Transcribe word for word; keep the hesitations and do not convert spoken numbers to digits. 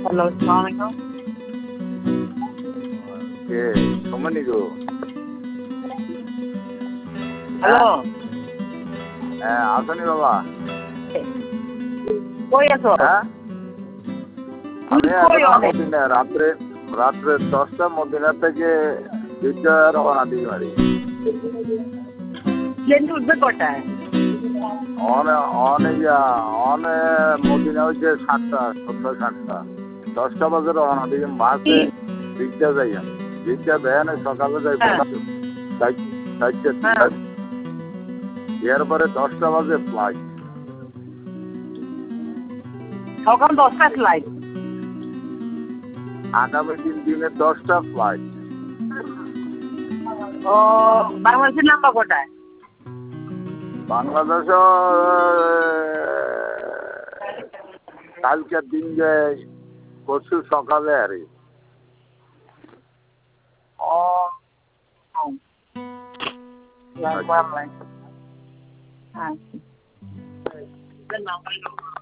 Hello, আসসালামু আলাইকুম। কে সোমানি গো? Hello, হ্যাঁ আসনি বাবা। কই আছো? হ্যাঁ তুমি আমি কই এখন অনেক? মদিনা রাত্রে রাত্রে দশটা মদিনা থেকে দুইটা রওনা দিই বাড়ি। ট্রেন উঠবে কটায়? অনে অনে ইয়া অনে মদিনা হচ্ছে সাতটা সন্ধ্যা সাতটা দশটা বাজে রওনা দিই বাসে রিক্সা যাই আমি রিক্সা ভ্যানে সকালে যাই হ্যাঁ। চারটে হ্যাঁ। এরপরে দশটা বাজে ফ্লাইট। সকাল দশটা ফ্লাইট। আগামী তিন দিনের দশটা ফ্লাইট। ও বাংলাদেশের নাম্বার কটায়? বাংলাদেশ কালকের দিন যে পরশু সকালে আর ও আচ্ছা।